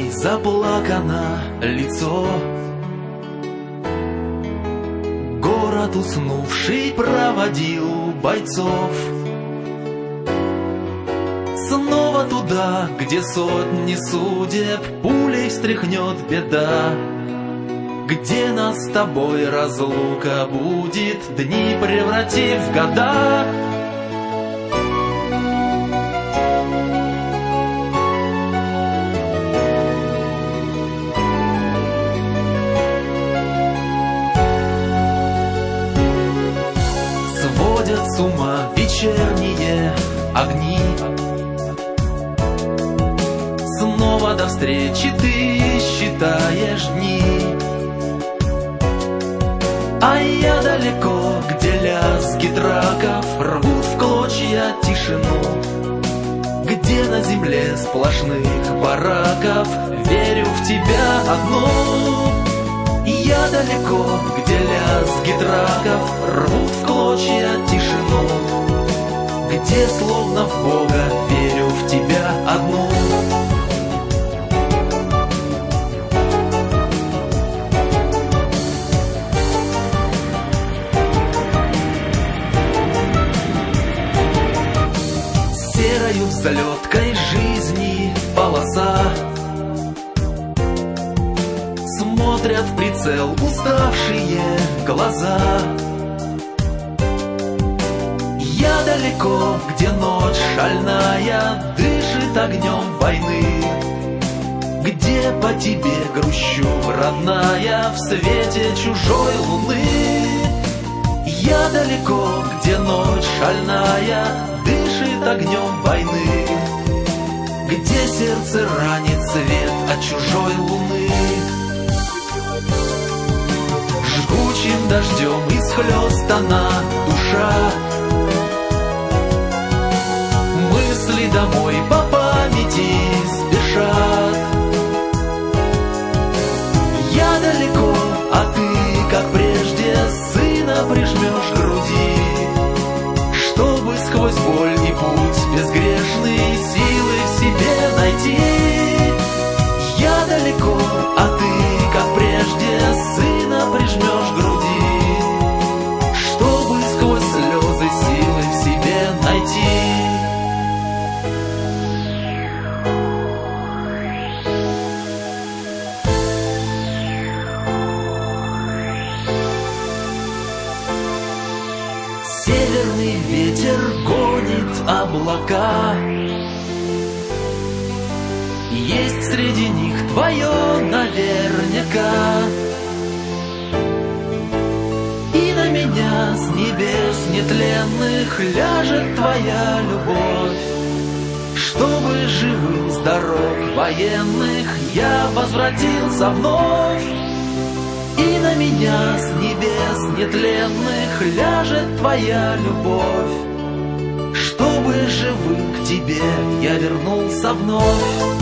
заплакано лицо. Город уснувший проводил бойцов. Снова туда, где сотни судеб пулей встряхнет беда, где нас с тобой разлука будет, дни превратив в года. Сводят с ума вечерние огни. Снова до встречи ты считаешь дни, а я далеко, где лязги драков рвут в клочья тишину, где на земле сплошных бараков верю в тебя одну. Я далеко, где лязги драков рвут в клочья тишину, где словно в Бога верю в тебя одну. Серою взлеткой жизни полоса, смотрят в прицел уставшие глаза. Я далеко, где ночь шальная дышит огнем войны, где по тебе грущу, родная, в свете чужой луны. Я далеко, где ночь шальная дышит огнем войны, где сердце ранит свет от чужой луны. Жгучим дождем исхлёстана душа, мысли домой по памяти спешат. Я далеко, а ты, как прежде, сына прижмешь к груди, чтобы сквозь боль и путь безгрешный силы в себе найти. Я далеко, а ты, как прежде, сына прижмешь к груди, чтобы сквозь слезы силы в себе найти. Северный ветер гонит облака, есть среди них твое наверняка. И на меня с небес нетленных ляжет твоя любовь, чтобы живым с дорог военных я возвратился вновь. И на меня с небес нетленных ляжет твоя любовь, чтобы живым к тебе я вернулся вновь.